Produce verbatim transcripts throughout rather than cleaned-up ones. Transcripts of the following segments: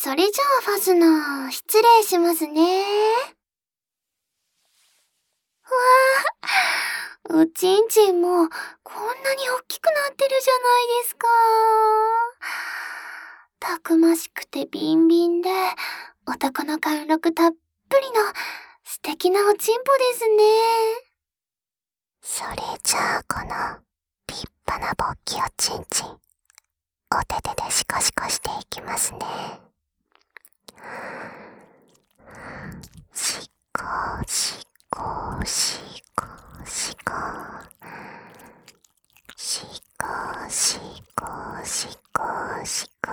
それじゃあファスナー、失礼しますね。わあ、おちんちんもこんなに大きくなってるじゃないですか。たくましくてビンビンで、男の貫禄たっぷりの素敵なおちんぽですね。 それじゃあこの立派な勃起おちんちん、お手手でシコシコしていきますね。シコシコシコシコシコシコシコシコ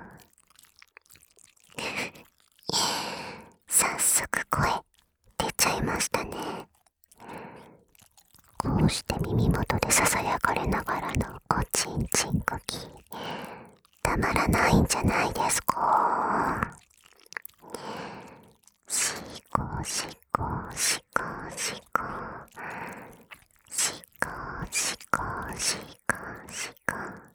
早速声出ちゃいましたね。こうして耳元でささやかれながらのおちんちん呼吸、たまらないんじゃないですか。シコシコシコシコシコシコシコシコ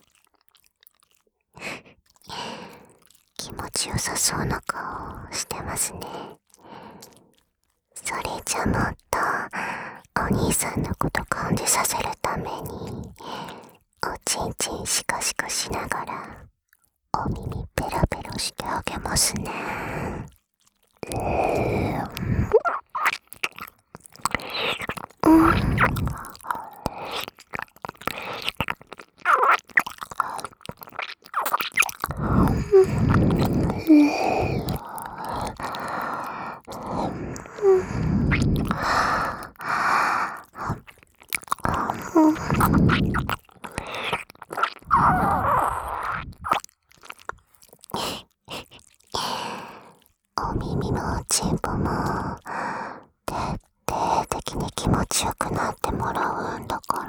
気持ちよさそうな顔をしてますね。それじゃもっとお兄さんのこと感じさせるためにおちんちんシコシコしながらお耳ペロペロしてあげますね。お耳のおちんぽも徹底的に気持ちよくなってもらうんだから。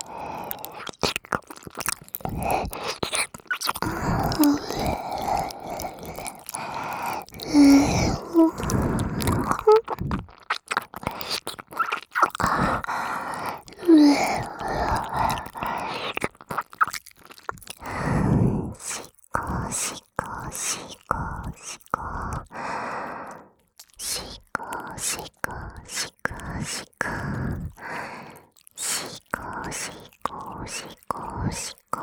シコシコシコシコシコシコシコシコシコシコシコ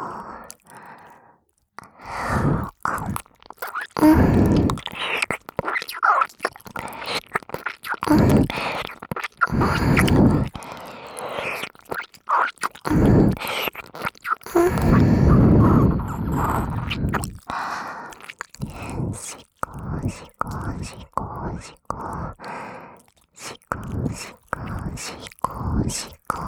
シコシコシコシコシコシコシコシコ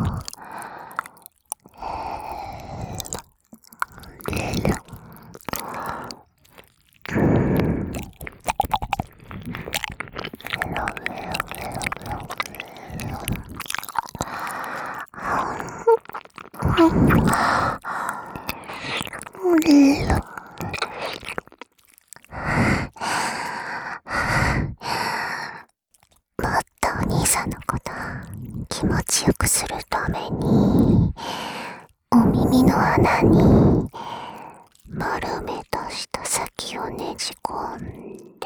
お兄さんのこと気持ちよくするためにお耳の穴に丸めとした先をねじ込んで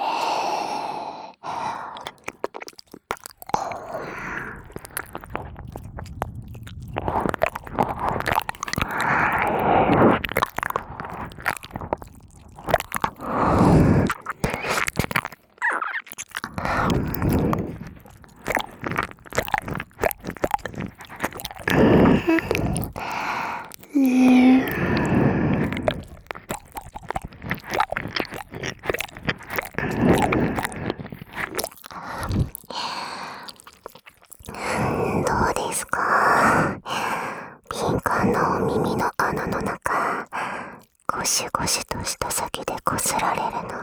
どうですか？敏感なお耳の穴の中、ゴシゴシとした先でこすられるの。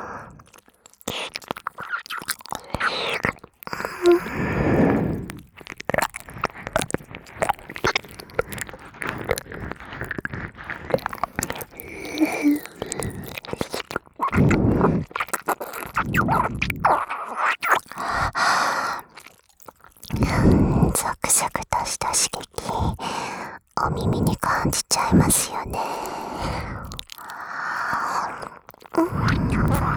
ザクザクとした刺激、お耳に感じちゃいますよね。うん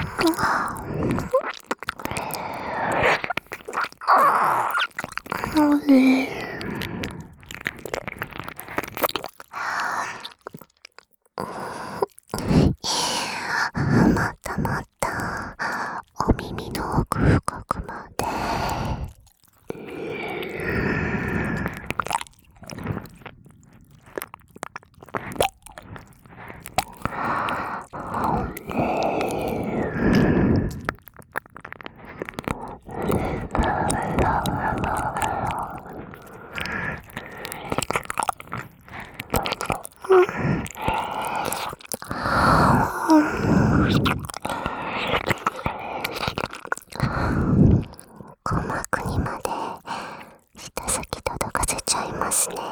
鼓膜にまで舌先届かせちゃいますね。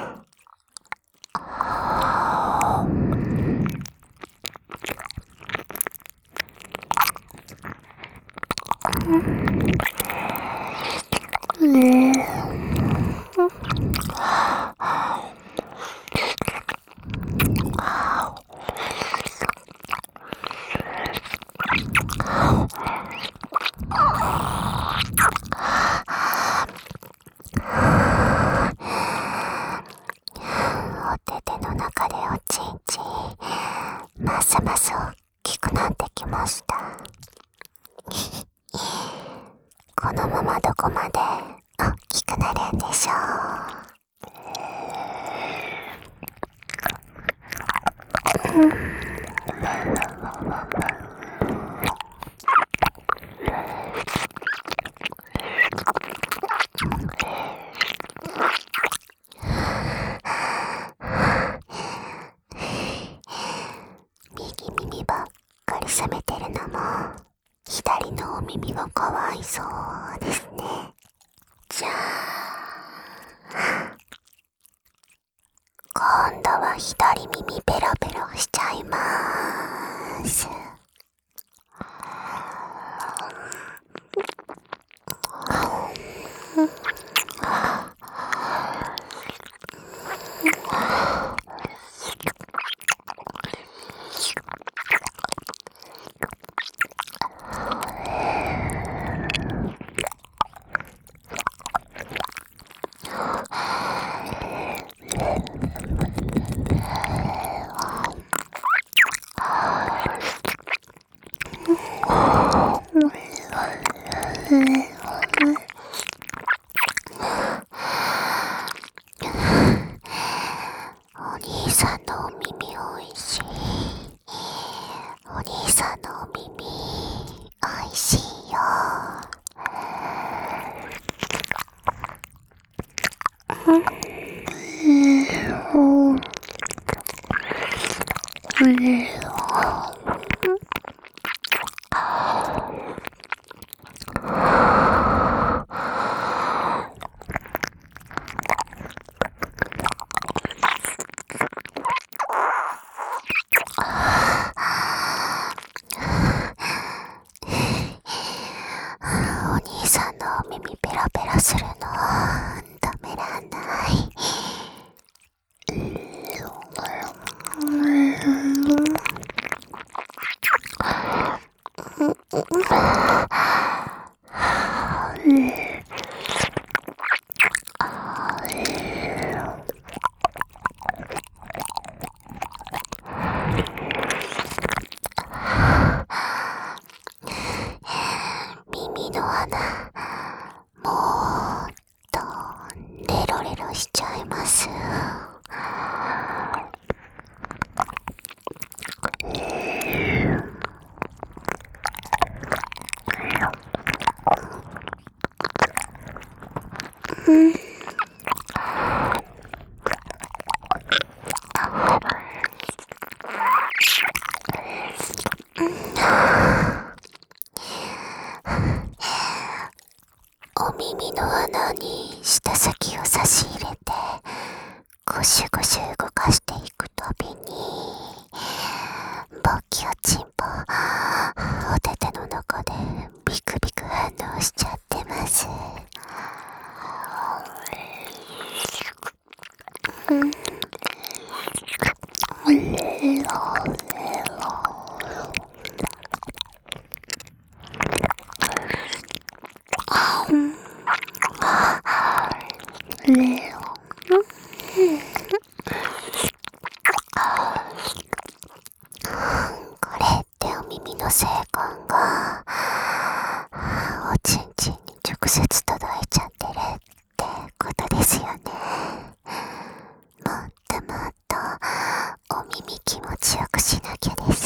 お手手の中でおちんちんますます大きくなってきました。このままどこまで大きくなるんでしょう。右耳ばっかり冷めてるのも左のお耳がかわいそうですね。じゃあ今度は左耳ペロペロしちゃいまーす。お兄さんのお耳おいしい。お兄さんのお耳おいしいよ。お兄さんのお耳ペラペラするのためらんない。耳の穴もっとレロレロしちゃいます。お耳の穴に舌先を差し入れてゴシゴシ動かしていくたびにボキおちんぽお手手の中でビクビク反応しちゃってます。これってお耳の性感がおちんちんに直接届いちゃってるってことですよね。もっともっとお耳気持ちよくしなきゃです。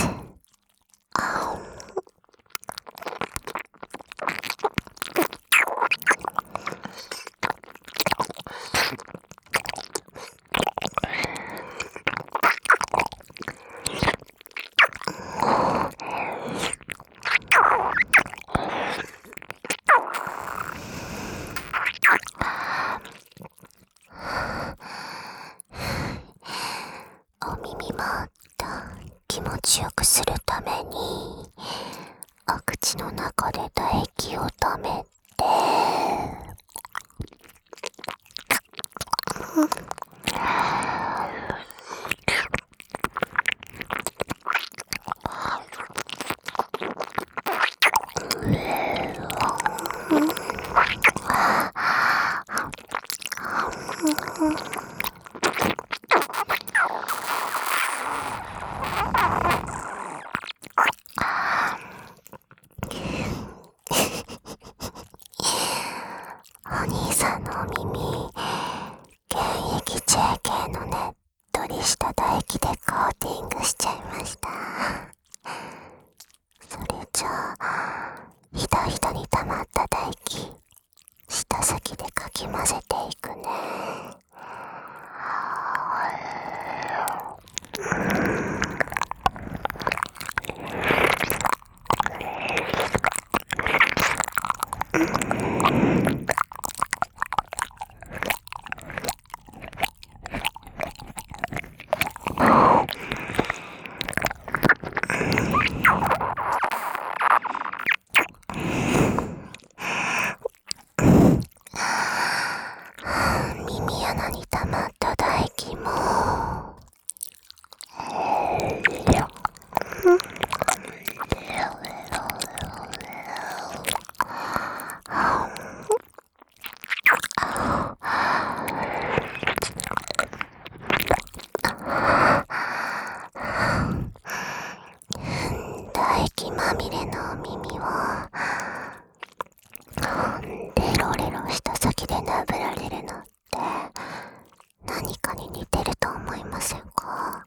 に溜まった唾液、舌先でかき混ぜていくね。耳穴に溜まった唾液も唾液まみれのお耳をレロレロした先でなぶられるのって何かに似てると思いませんか？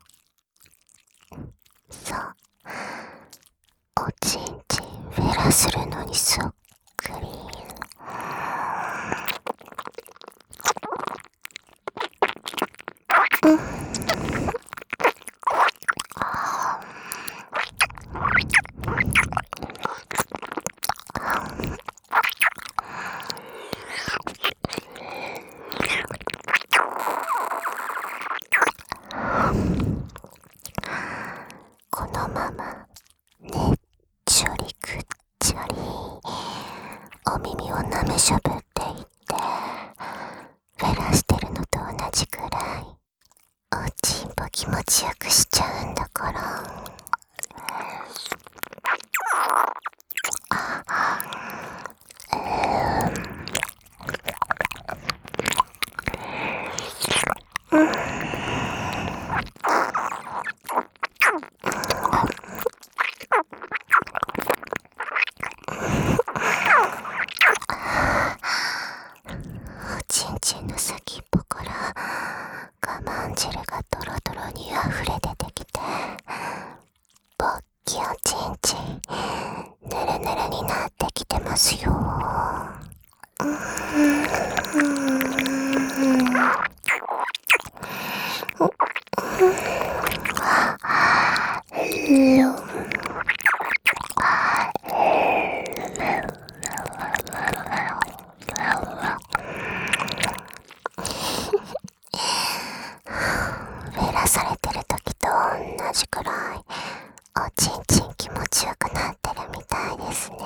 そう、おちんちんフェラするのにそっくり。このままねっちょりくっちょりお耳をなめしゃぶっていってフェラしてるのと同じくらいおちんぽ気持ちよくしちゃうんだから。おちんちんの先っぽから我慢汁がドロドロに溢れ出てきてぼっきおちんちんぬるぬるになってきてますよ。フェラされてる時と同じくらいおちんちん気持ちよくなってるみたいですね。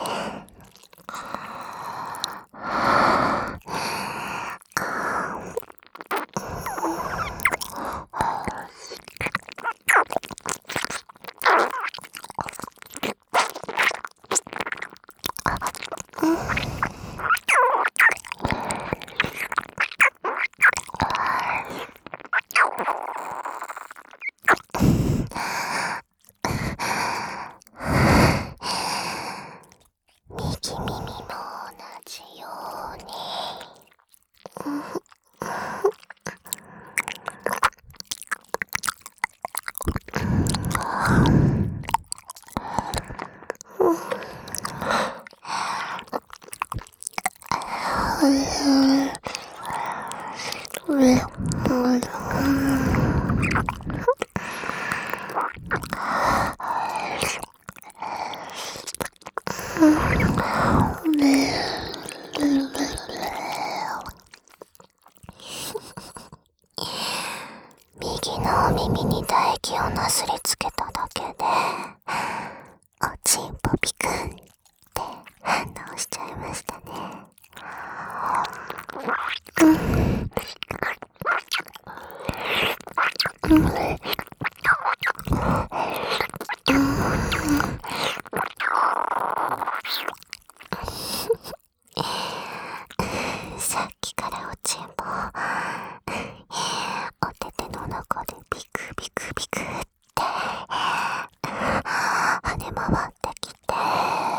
右耳も同じように。右のお耳に唾液をなすりつけただけでおちんぽピクンって反応しちゃいましたね。さっきからおちんぽおてての中でビクビクビクって跳ね回ってきて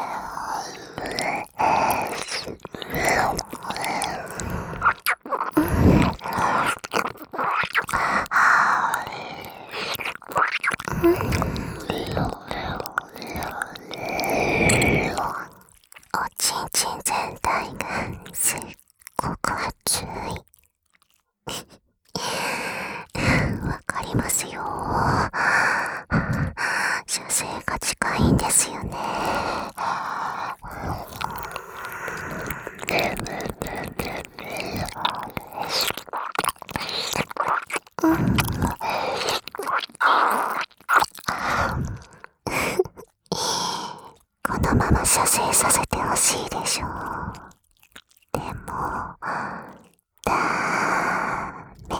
まま射精させてほしいでしょう。でもダメ。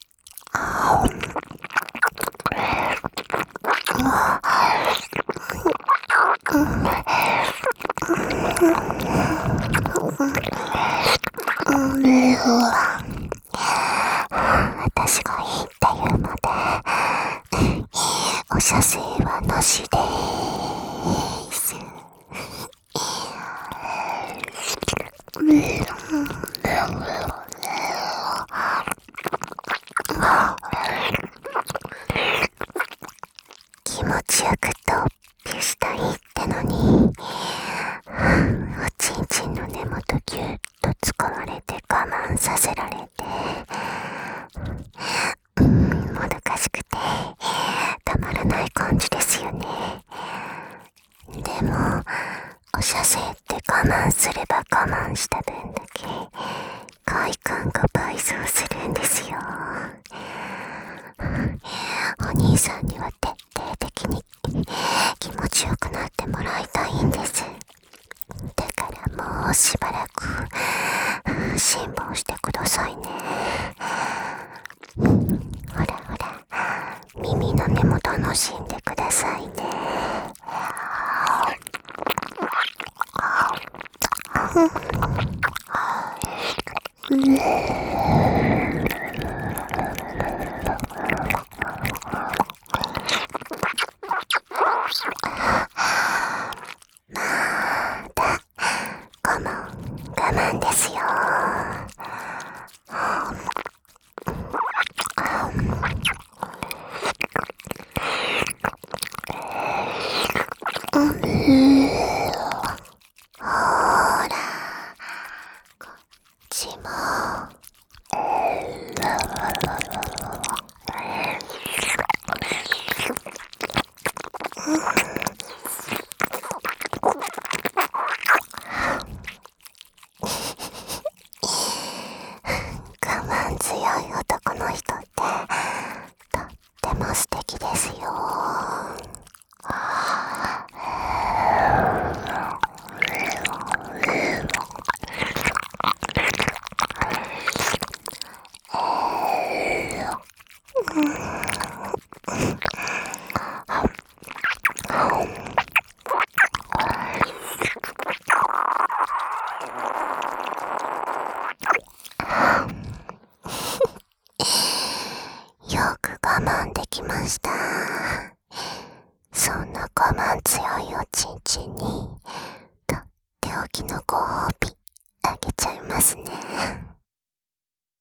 私がいいって言うまでお射精はなしでーす。気持ちよくとっぴしたいってのに、おちんちんの根元ぎゅっと掴まれて我慢させられて、うん、もどかしくてたまらない感じですよね。でもお射精って我慢すれば我慢した分だけ快感が倍増するんですよ。お兄さんには徹底的に気持ちよくなってもらいたいんです。だからもうしばらく辛抱してくださいね。ほらほら、耳の根も楽しんでくださいね。我慢我慢ですよ。ほら、こっちも。我慢強い男の人ってとっても素敵ですよ。よく我慢できました。そんな我慢強いおちんちんにとっておきのご褒美あげちゃいますね。